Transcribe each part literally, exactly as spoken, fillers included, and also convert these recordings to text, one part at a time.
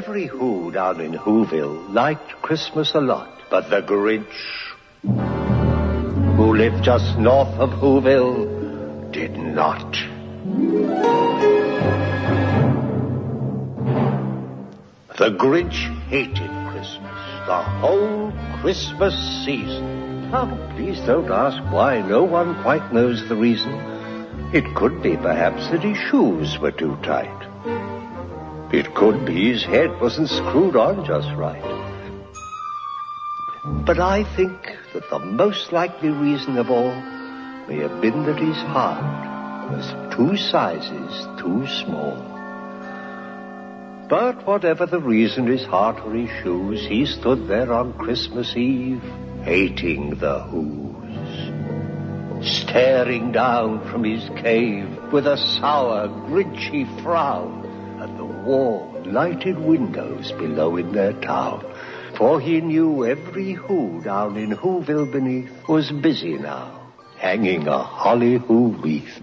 Every Who down in Whoville liked Christmas a lot, but the Grinch, who lived just north of Whoville, did not. The Grinch hated Christmas, the whole Christmas season. Oh, please don't ask why. No one quite knows the reason. It could be, perhaps, that his shoes were too tight. It could be his head wasn't screwed on just right. But I think that the most likely reason of all may have been that his heart was two sizes too small. But whatever the reason, his heart or his shoes, he stood there on Christmas Eve, hating the Whos, staring down from his cave with a sour, grinchy frown at the warm, lighted windows below in their town. For he knew every Who down in Whoville beneath was busy now, hanging a holly Who wreath.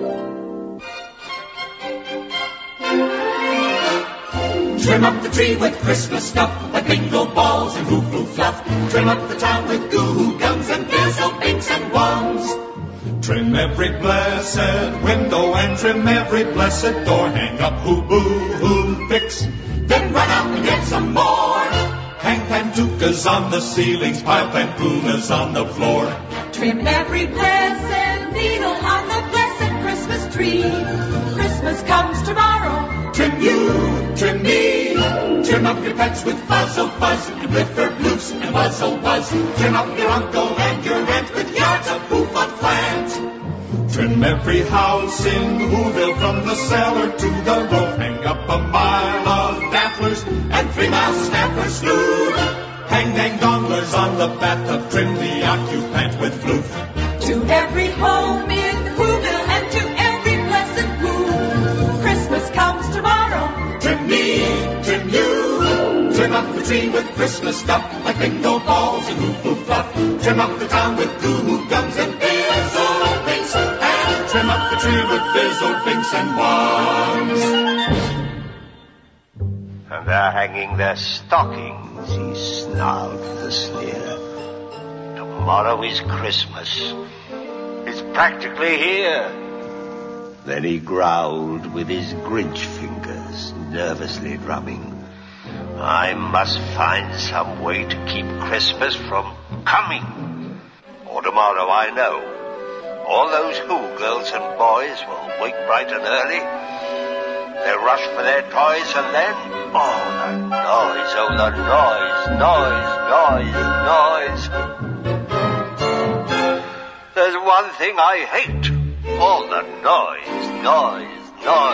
Trim up the tree with Christmas stuff, like bingo balls and hoo-hoo fluff. Trim up the town with goo-hoo gums and fizzle binks and wands. Trim every blessed window and trim every blessed door. Hang up hoo-boo-hoo fix, then run out and get some more. Hang pantukas on the ceilings, pile pampunas on the floor. Trim every blessed needle on the blessed Christmas tree. Christmas comes tomorrow. Trim you, trim me, trim up your pets with fuzz-o-fuzz and bliffer-bloofs and buzz-o-buzz. Trim up your uncle and your aunt with yards of poof-of-plant. Trim every house in Whoville from the cellar to the roof. Hang up a mile of dafflers and three miles snappers slew. Hang dang donglers on the bathtub, trim the occupant with floof. To every home in Whoville and to every blessed Who, Christmas comes tomorrow. Trim me, trim you, trim up the tree with Christmas stuff, like bingo balls and hoo-hoo fluff. Trim up the town with goo-hoo gums and fizzle binks, and trim up the tree with fizzle binks and wands. And they're hanging their stockings, he snarled with a sneer. Tomorrow is Christmas. It's practically here. Then he growled with his Grinch fingers, nervously drumming. I must find some way to keep Christmas from coming. Or tomorrow, I know, all those Who girls and boys will wake bright and early. They'll rush for their toys and then, oh, the noise, oh, the noise, noise, noise. There's one thing I hate. All the noise, noise,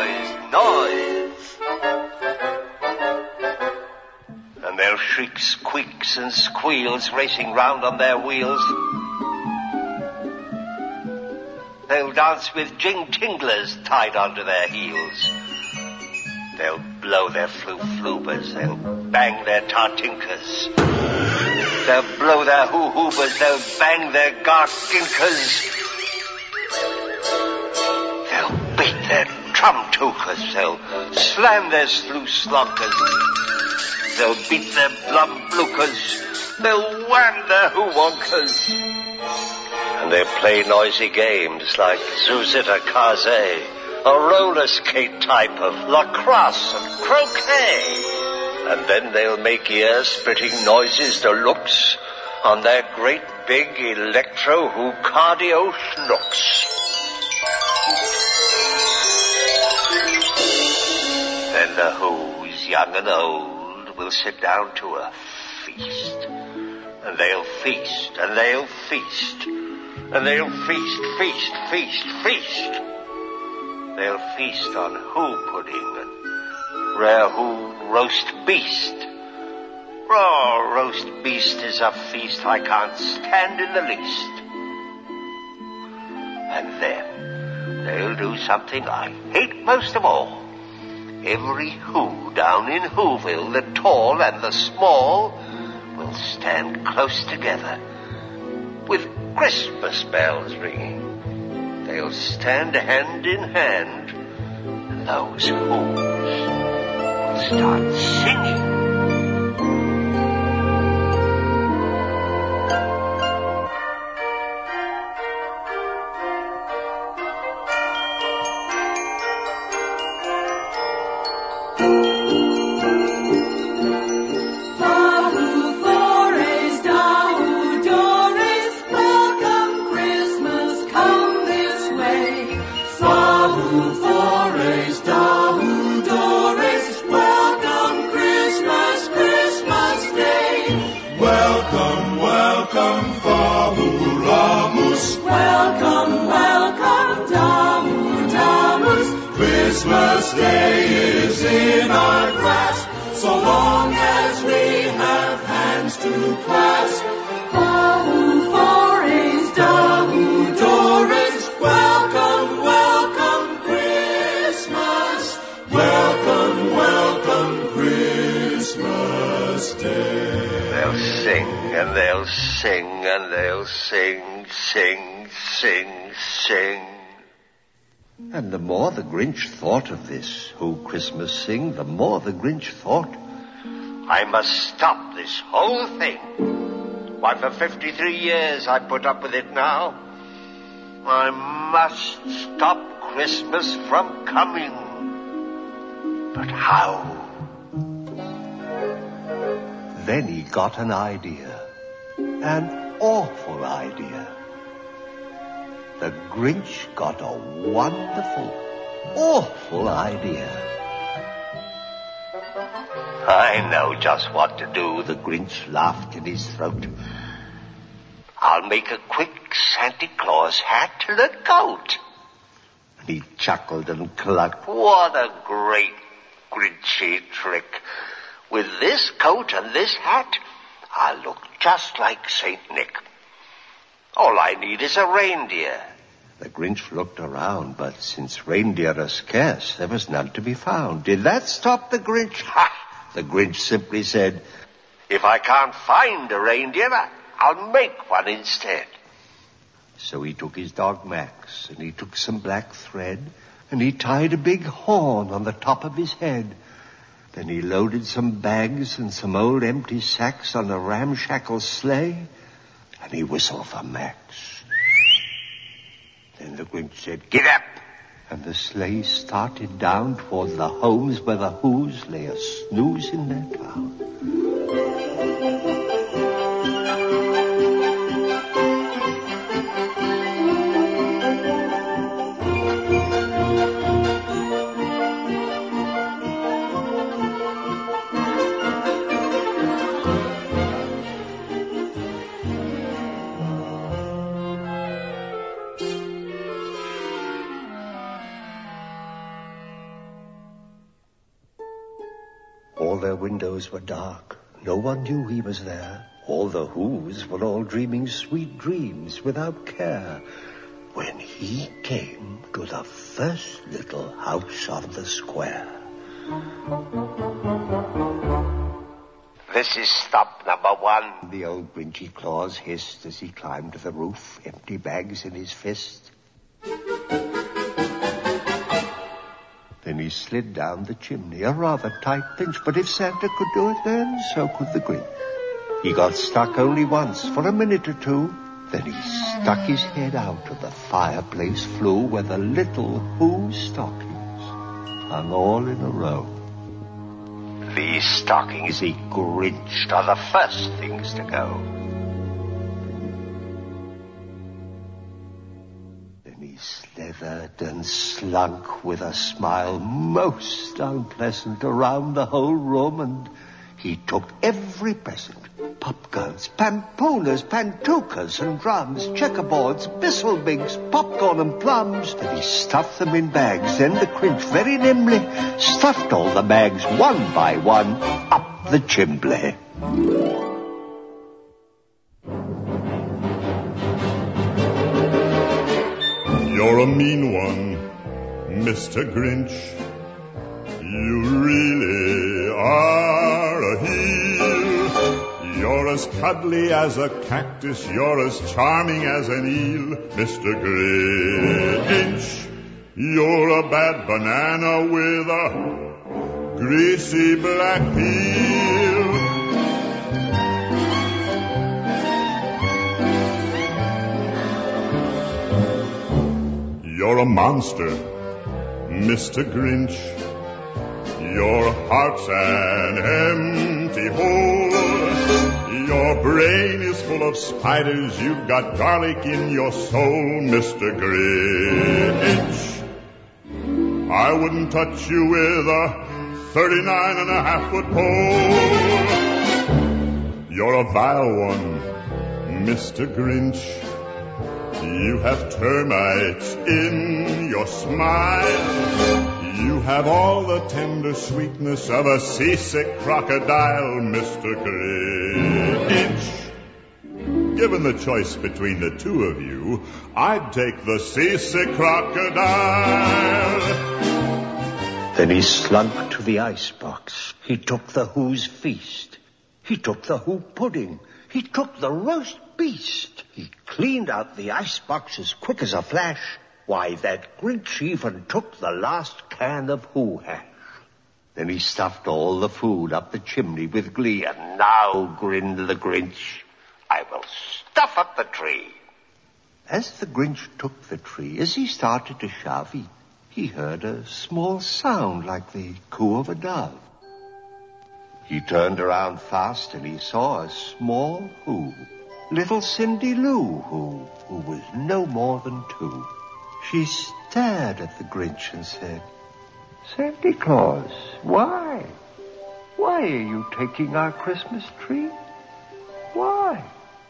noise, noise. And they'll shriek squeaks and squeals racing round on their wheels. They'll dance with jing-tinglers tied onto their heels. They'll blow their floo-floobers, they'll bang their tartinkers. They'll blow their hoo-hoobers, they'll bang their garkinkers. They'll beat their trum-tokers, they'll slam their sloo-slonkers. They'll beat their blum-blookers, they'll wham their hoo-wonkers. And they'll play noisy games like Zuzita Kaze, a roller skate type of lacrosse and croquet. And then they'll make ear-splitting noises deluxe on their great big electro-Who cardio schnooks. Then the Who's, young and old, will sit down to a feast. And they'll feast, and they'll feast, and they'll feast, feast, feast, feast. They'll feast on Who pudding and rare Who roast beast. Raw roast beast is a feast I can't stand in the least. And then they'll do something I hate most of all. Every Who down in Whoville, the tall and the small, will stand close together with Christmas bells ringing. They'll stand hand in hand, and those Who's will start singing. Christmas Day is in our grasp, so long as we have hands to clasp. Dahu Forays, Dahu Doris, welcome, welcome Christmas, welcome, welcome Christmas Day. They'll sing and they'll sing and they'll sing, sing, sing, sing. And the more the Grinch thought of this, who Christmas sing, the more the Grinch thought, I must stop this whole thing. Why, for fifty-three years I put up with it now. I must stop Christmas from coming. But how? Then he got an idea, an awful idea. The Grinch got a wonderful, awful idea. I know just what to do. The Grinch laughed in his throat. I'll make a quick Santa Claus hat and a coat. And he chuckled and clucked. What a great Grinchy trick. With this coat and this hat, I'll look just like Saint Nick. All I need is a reindeer. The Grinch looked around, but since reindeer are scarce, there was none to be found. Did that stop the Grinch? Ha! The Grinch simply said, if I can't find a reindeer, I'll make one instead. So he took his dog Max, and he took some black thread, and he tied a big horn on the top of his head. Then he loaded some bags and some old empty sacks on a ramshackle sleigh, and he whistled for Max. Then the Grinch said, get up! And the sleigh started down toward the homes where the Who's lay a snooze in their town. All their windows were dark. No one knew he was there. All the Who's were all dreaming sweet dreams without care, when he came to the first little house on the square. This is stop number one. The old Grinchy Claus hissed as he climbed to the roof, empty bags in his fist. Then he slid down the chimney, a rather tight pinch, but if Santa could do it then, so could the Grinch. He got stuck only once, for a minute or two. Then he stuck his head out of the fireplace flue where the little Who stockings hung all in a row. These stockings he Grinched are the first things to go. He slithered and slunk with a smile most unpleasant around the whole room, and he took every present. Popguns, pampooners, pantookas and drums, checkerboards, bisselbinks, popcorn and plums. Then he stuffed them in bags. Then the Grinch very nimbly stuffed all the bags one by one up the chimbley. You're a mean one, Mister Grinch. You really are a heel. You're as cuddly as a cactus. You're as charming as an eel, Mister Grinch. You're a bad banana with a greasy black peel. You're a monster, Mister Grinch. Your heart's an empty hole. Your brain is full of spiders. You've got garlic in your soul, Mister Grinch. I wouldn't touch you with a thirty-nine and a half foot pole. You're a vile one, Mister Grinch. You have termites in your smile. You have all the tender sweetness of a seasick crocodile, Mister Grinch. Given the choice between the two of you, I'd take the seasick crocodile. Then he slunk to the icebox. He took the Who's Feast. He took the Who Pudding. He took the roast beast. He cleaned out the icebox as quick as a flash. Why, that Grinch even took the last can of Who hash. Then he stuffed all the food up the chimney with glee. And now, grinned the Grinch, I will stuff up the tree. As the Grinch took the tree, as he started to shove, he, he heard a small sound like the coo of a dove. He turned around fast and he saw a small Who, little Cindy Lou Who, who was no more than two. She stared at the Grinch and said, Santa Claus, why? Why are you taking our Christmas tree? Why?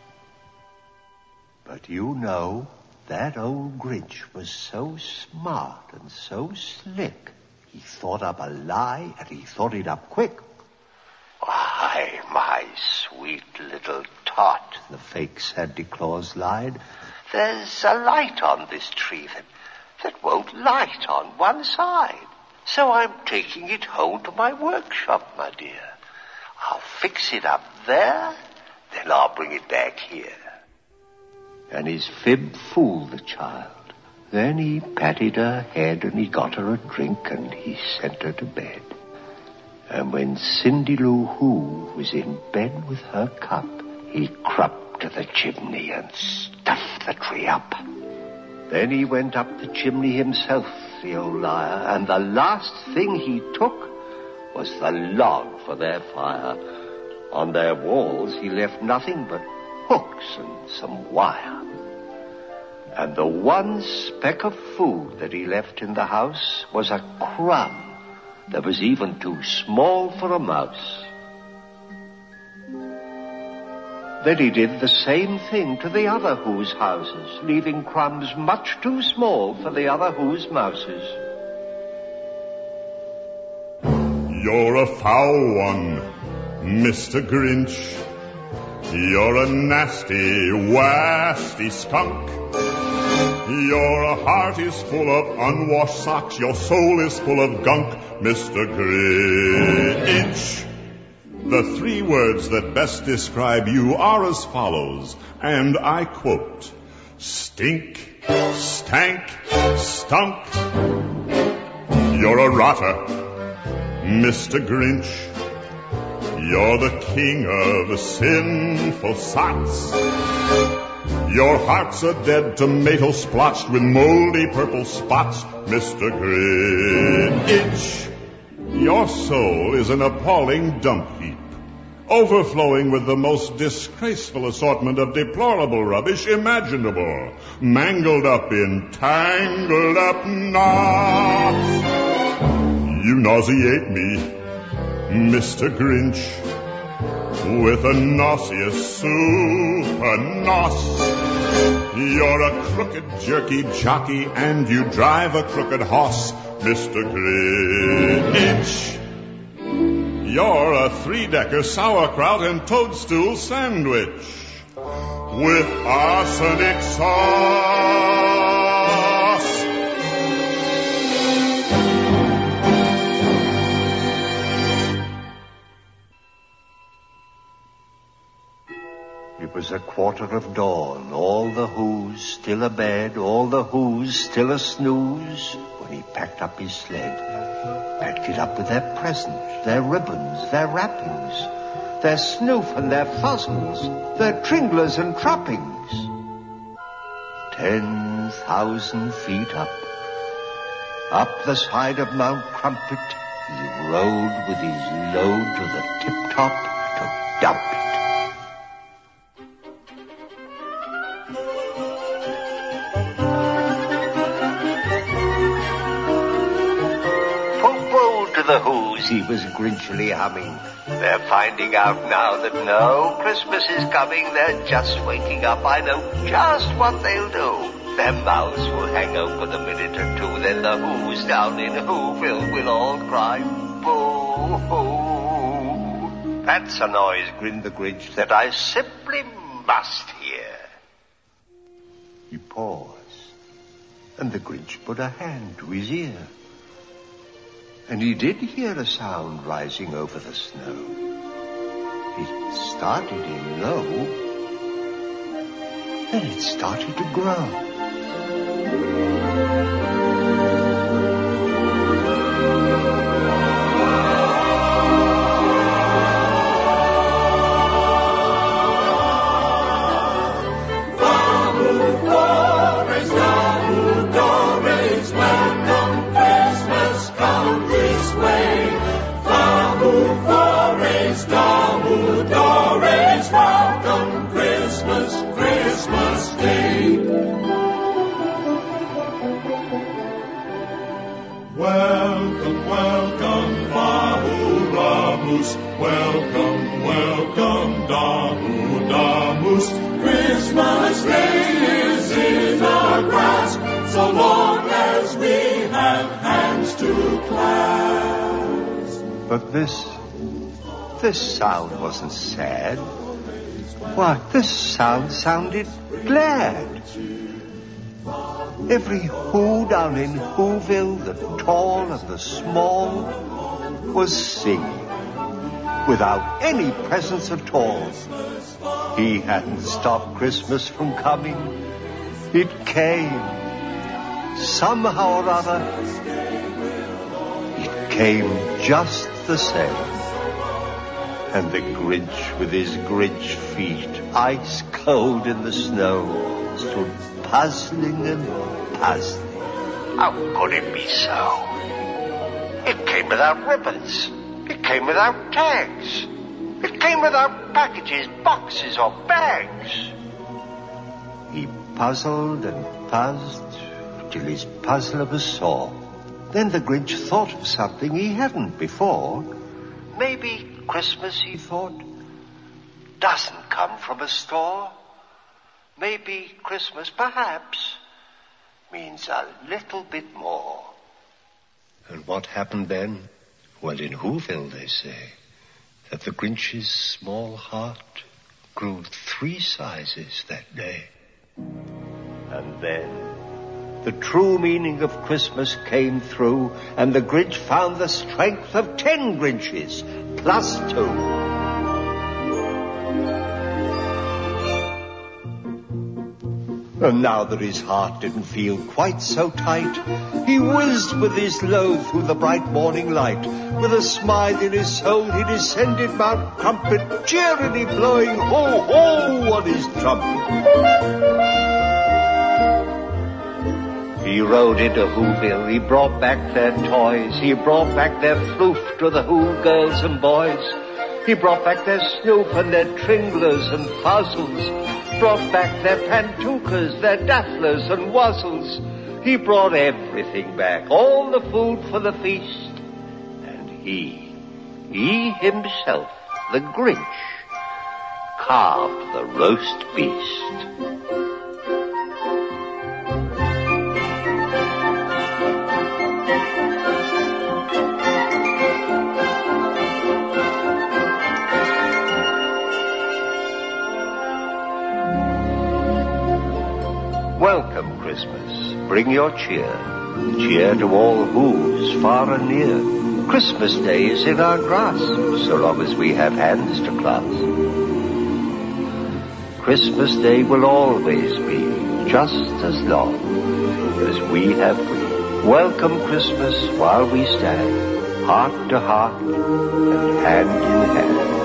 But you know, that old Grinch was so smart and so slick. He thought up a lie, and he thought it up quick. Why, my sweet little tot, the fake Santa Claus lied. There's a light on this tree that, that won't light on one side. So I'm taking it home to my workshop, my dear. I'll fix it up there, then I'll bring it back here. And his fib fooled the child. Then he patted her head and he got her a drink and he sent her to bed. And when Cindy Lou Who was in bed with her cup, he crept to the chimney and stuffed the tree up. Then he went up the chimney himself, the old liar, and the last thing he took was the log for their fire. On their walls he left nothing but hooks and some wire. And the one speck of food that he left in the house was a crumb that was even too small for a mouse. Then he did the same thing to the other Who's houses, leaving crumbs much too small for the other Who's mouses. You're a foul one, Mister Grinch. You're a nasty, wasty skunk. Your heart is full of unwashed socks. Your soul is full of gunk, Mister Grinch. The three words that best describe you are as follows, and I quote, stink, stank, stunk. You're a rotter, Mister Grinch. You're the king of sinful sots. Your heart's a dead tomato splotched with moldy purple spots, Mister Grinch. Your soul is an appalling dump heap, overflowing with the most disgraceful assortment of deplorable rubbish imaginable, mangled up in tangled up knots. You nauseate me, Mister Grinch, with a nauseous super nos. You're a crooked jerky jockey and you drive a crooked horse, Mister Grinch. You're a three-decker sauerkraut and toadstool sandwich with arsenic sauce. It was a quarter of dawn, all the Who's still abed, all the Who's still a snooze, when he packed up his sled, packed it up with their presents, their ribbons, their wrappings, their snoof and their fuzzles, their tringlers and trappings. Ten thousand feet up, up the side of Mount Crumpet, he rode with his load to the tip-top to dump it. The Who's, he was grinchily humming. They're finding out now that no Christmas is coming. They're just waking up. I know just what they'll do. Their mouths will hang open a minute or two. Then the Who's down in Whoville will all cry, boo-hoo. That's a noise, grinned the Grinch, that I simply must hear. He paused, and the Grinch put a hand to his ear. And he did hear a sound rising over the snow. It started in low, then it started to grow. Welcome, welcome, Damu, Damus. Christmas Day is in our grasp, so long as we have hands to clasp. But this, this sound wasn't sad. Why, this sound sounded glad. Every Who down in Whoville, the tall and the small, was singing. Without any presents at all. He hadn't stopped Christmas from coming. It came. Somehow or other, it came just the same. And the Grinch with his Grinch feet, ice cold in the snow, stood puzzling and puzzling. How could it be so? It came without ribbons. It came without tags. It came without packages, boxes, or bags. He puzzled and puzzled till his puzzler was sore. Then the Grinch thought of something he hadn't before. Maybe Christmas, he thought, doesn't come from a store. Maybe Christmas, perhaps, means a little bit more. And what happened then? Well, in Whoville, they say, that the Grinch's small heart grew three sizes that day. And then the true meaning of Christmas came through, and the Grinch found the strength of ten Grinches, plus two. And now that his heart didn't feel quite so tight, he whizzed with his load through the bright morning light. With a smile in his soul, he descended Mount Crumpet, cheerily blowing ho-ho on his trumpet. He rode into Whoville, he brought back their toys, he brought back their floof to the Who girls and boys. He brought back their snoof and their tringlers and fuzzles, brought back their pantookas, their dafflers and wuzzles. He brought everything back, all the food for the feast. And he, he himself, the Grinch, carved the roast beast. Welcome, Christmas. Bring your cheer. Cheer to all Who's far and near. Christmas Day is in our grasp, so long as we have hands to clasp. Christmas Day will always be just as long as we have breathed. Welcome Christmas while we stand, heart to heart and hand in hand.